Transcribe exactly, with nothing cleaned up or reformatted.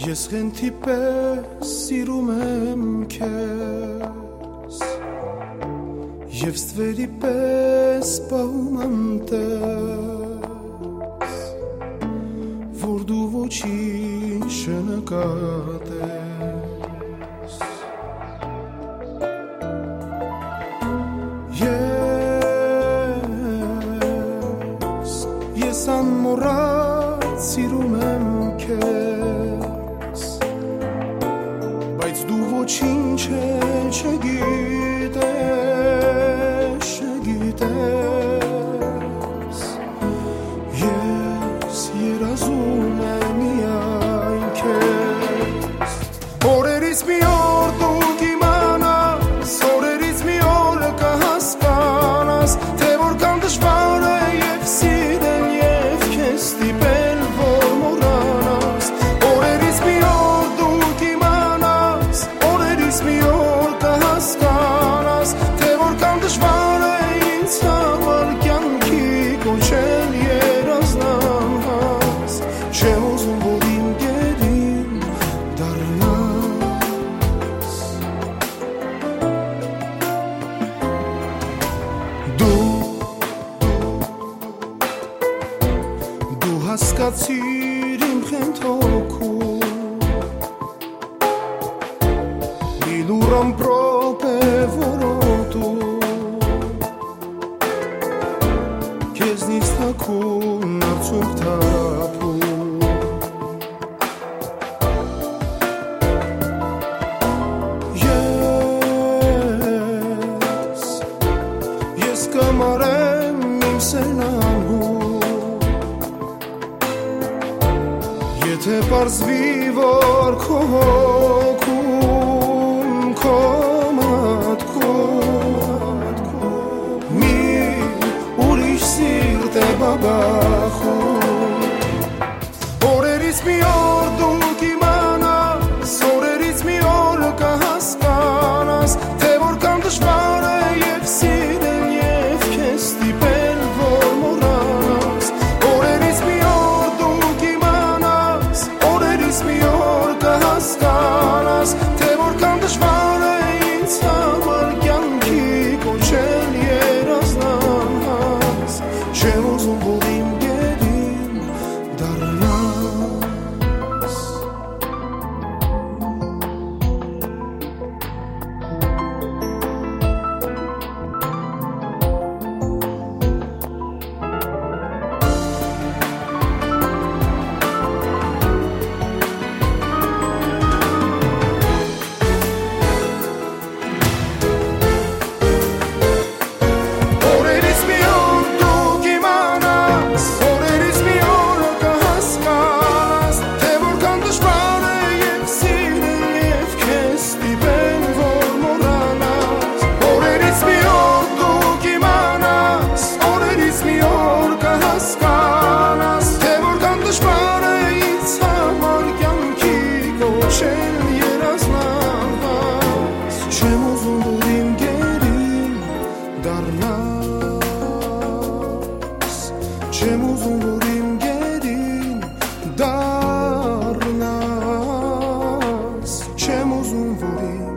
Ես խենթի պես սիրում եմ քեզ Եվ ստվերի պես պահում եմ տես Որ դու ոչինչ չնկատես Ես, ես անմոռատ սիրում եմ քեզ Բայց դու ոչինչ չգիտես, չգիտես Ես երազում եմ միայն քեզ Օրերից մի օր դու կիմանաս, օրերից մի օր կհասկանաս Թե որքան դժվար է և սիրել և քեզ ստիպել որ մոռանաս Օրերից մի օր դու կիմանաս, օրերից մի օր կհասկանաս Թե որքան դժվար է ինձ համար կյանքի կոչել երազնահաս Չեմ ուզում որ իմ գերին դառնաս Դու Դու հասկացիր իմ խենթոքում Իլուր ամպրոպ է որոտում Քեզնից թաքուն արցունք թափում Ես, ես կմարեմ իմ սենանում Եթե պարզվի որ քո հոգում, քո մատքում Մի ուրիշ սիրտ է բաբախում Օրերից մի օր դու կիմանաս, օրերից մի օր կհասկանաս Թե որքան դժվար է և սիրել և քեզ ստիպել որ մոռանաս Օրերից մի օր դու կիմանաս, օրերից մի օր կհասկանաս Թե որքան դժվար է ինձ համար կյանքի կոչել երազնահաս Չեմ ուզում որ իմ գերին դառնաս Օրերից մի օր դու կիմանաս, օրերից մի օր կհասկանաս Թե որքան դժվար է և սիրել և քեզ ստիպել որ մոռանաս Օրերից մի օր դու կիմանաս, օրերից մի օր կհասկանաս Թե որքան դժվար է ինձ համար կյանքի կոչել երազնահաս Չեմ ուզում որ իմ գերին դառնաս Չեմ ուզում որ իմ գերին դառնաս Չեմ ուզում որ իմ